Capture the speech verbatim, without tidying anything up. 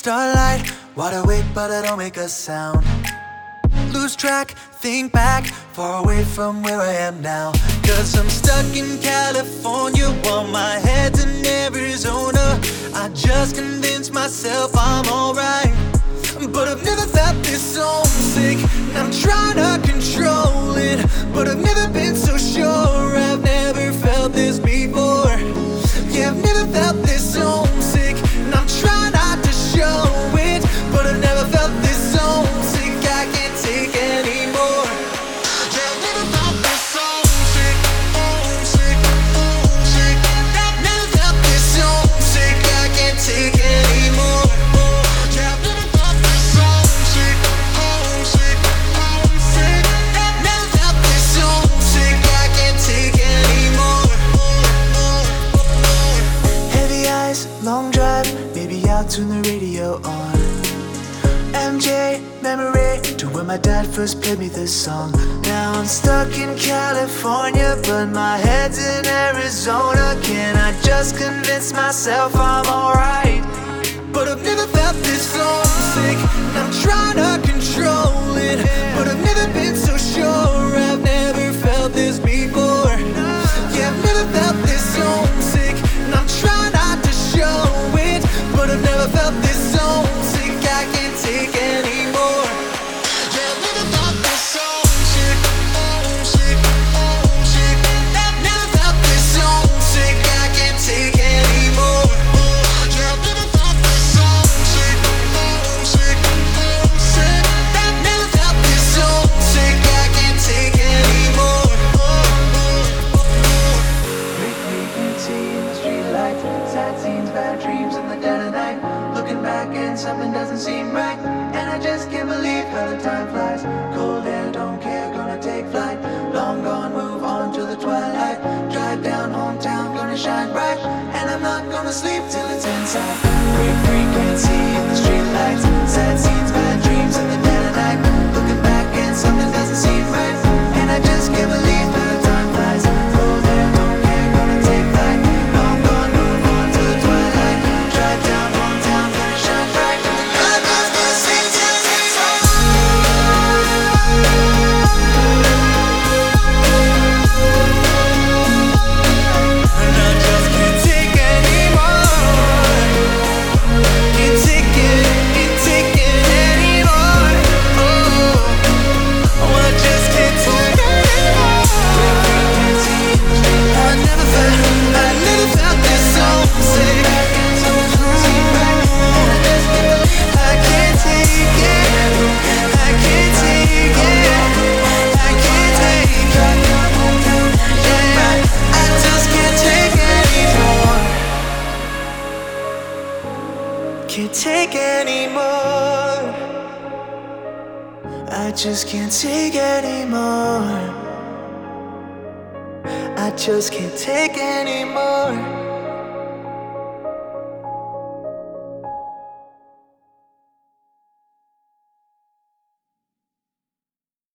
starlight, wide awake but I don't make a sound. Lose track, think back, far away from where I am now. Cause I'm stuck in California while my head's in Arizona. I just convinced myself I'm alright, but I've never felt this homesick, and I'm trying to control it, but I've never been so sure. I've never felt this before. Yeah, I've never felt this homesick, and I'm trying not to show it, but I've never felt this homesick. I can't take anymore. Yeah, I've never felt this homesick, homesick, homesick. I've never felt this homesick. I can't take anymore. Yeah, I've never felt this homesick, homesick, homesick. I've never felt this homesick. I can't take anymore. Heavy eyes, long drive, maybe I'll tune the radio on. M J memory to when my dad first played me this song. Now I'm stuck in California, but my head's in Arizona. Can I just convince myself I'm alright? But I've never felt this homesick, and I'm trying to control it, but I've never been so sure. I've never felt this before. Yeah, I've never felt this homesick, and I'm trying not to show it, but I've never felt this homesick. I can't take anymore. Yeah, I've never felt this homesick, homesick, homesick. I've never felt this homesick. I can't take anymore. Yeah, I've never felt this homesick, homesick, homesick. I've never felt this homesick. I can't take anymore. Great frequency in the streetlights, sad scenes, bad dreams in the dead of night. Looking back and something doesn't seem right, and I just can't believe how the time flies. Cold air, don't care, gonna take flight. Long gone, move on to the twilight. Drive down hometown, gonna shine bright, and I'm not gonna sleep till it's inside. Great frequency in the streetlights, sad scenes, bad dreams in the dead of night. Looking back and something doesn't seem right, and I just can't believe how the time flies. Cold air, don't care, gonna take flight. Long gone, move on to the twilight. Drive down hometown, gonna shine bright. I'm just gonna sleep till it's inside. And I just can't take anymore. Can't take it, can't take it anymore. Oh, I just can't take anymore. I never felt, I never felt this homesick. I can't take it, I can't take it, I can't take it. Yeah, I just can't take anymore. Can't take anymore. I just can't take anymore. I just can't take anymore.